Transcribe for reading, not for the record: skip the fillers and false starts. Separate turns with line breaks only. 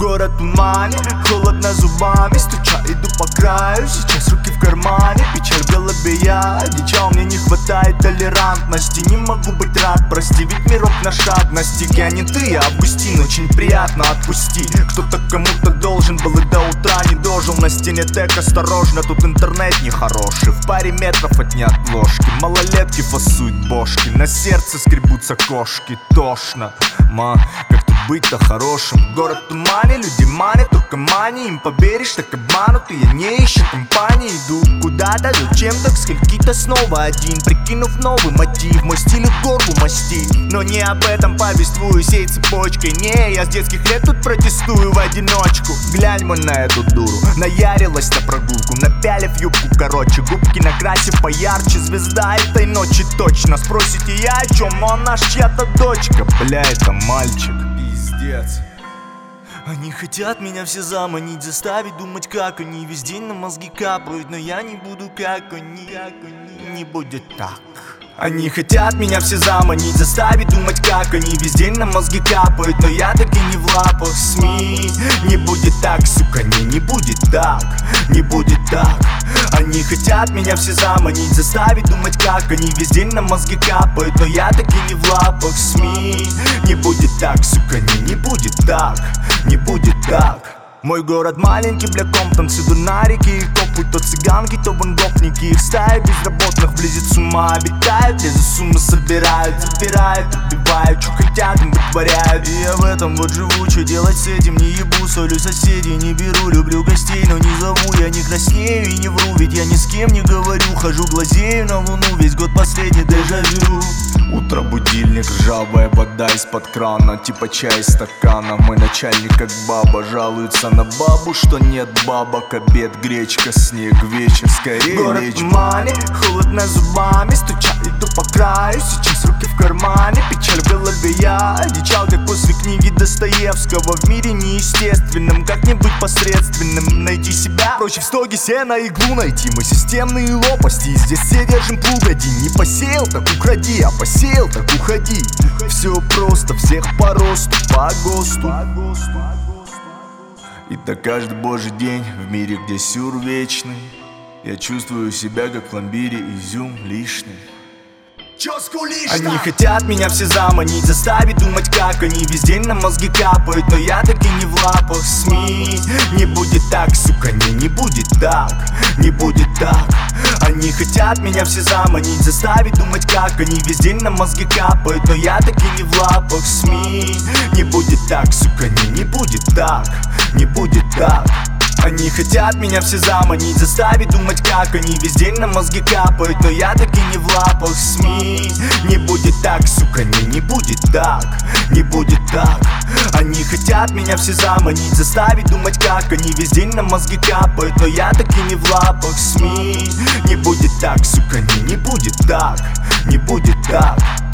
Город в тумане, холодно зубами стуча, иду по краю, сейчас руки в кармане, печаль в голове, я одичал, мне не хватает толерантности. Не могу быть рад, прости, ведь мирок на шаг настиг. Я не ты, а Августин, очень приятно, отпусти. Кто-то кому-то должен был и до утра не дожил. На стене тег, осторожно, тут интернет нехороший. В паре метров от неотложки малолетки фасуют бошки. На сердце скребутся кошки, тошно. Как тут быть-то хорошим? Город в тумане, люди манят, только мани. Им поверишь, так обманутый, я не ищу компании. Иду куда-то, зачем-то, к скольки-то снова один. Прикинув новый мотив, мой стиль и горлу масти. Но не об этом повествую всей цепочкой. Не, я с детских лет тут протестую в одиночку. Глянь мы на эту дуру, наярилась на прогулку, напялив юбку короче, губки накрасив поярче. Звезда этой ночи точно. Спросите я о чем, но она ж чья-то дочка. Бля, это мальчик. Пиздец. Они хотят меня все заманить, заставить думать как они. Весь день на мозги капают, но я не буду как они. Не будет так. Они хотят меня все заманить, заставить думать как они. Весь день на мозги капают, но я так и не в лапах СМИ. Не будет так, сука, не будет так. Не будет так. Они хотят меня все заманить, заставить думать как они. Весь день на мозги капают, но я так и не в лапах СМИ. Не будет так, сука, не будет так. Не будет так. Мой город маленький, бля, Комптон, всюду нарики и копы. То цыганки, то вангопники. Их стаи безработных вблизи с ума обитают. Лезу суммы собирают, запирают, убивают. Чё хотят, им вытворяют. И я в этом вот живу, чё делать с этим? Не ебу, солю соседей, не беру. Люблю гостей, но не зову. Я не краснею и не вру, ведь я ни с кем не говорю. Хожу, глазею на луну, весь год последний дежавю. Утро, будильник, ржавая вода из-под крана. Типа чай из стакана. Мой начальник как баба жалуется на бабу, что нет бабок. Обед, гречка, снег, вечер, скорее город лечь. В тумане, холодно зубами стуча, иду по краю, сейчас руки в кармане. Печаль в голове, я одичал, как после книги Достоевского. В мире неестественном, как не быть посредственным. Найти себя, проще в стоге сена иглу найти. Мы системные лопасти, здесь все держим плуг один. Не посеял, так укради, а посеял, так уходи. Все просто, всех по росту, по ГОСТу. И так каждый божий день в мире, где сюр вечный, я чувствую себя, как в пломбире изюм лишний. Они хотят меня все заманить, заставить думать как они. Весь день на мозги капают, но я так и не в лапах СМИ. Не будет так, сука, не будет так. Не будет так. Они хотят меня все заманить, заставить думать как они. Весь день на мозги капают, но я так и не в лапах СМИ. Не будет так, сука, не будет так. Не будет так. Они хотят меня все заманить, заставить думать как они. Весь день на мозги капают, но я так и не в лапах СМИ. Не будет так, сука, не будет так. Не будет так. Они хотят меня все заманить, заставить думать как они. Весь день на мозги капают, но я так и не в лапах СМИ. Не будет так, сука, не будет так. Не будет так.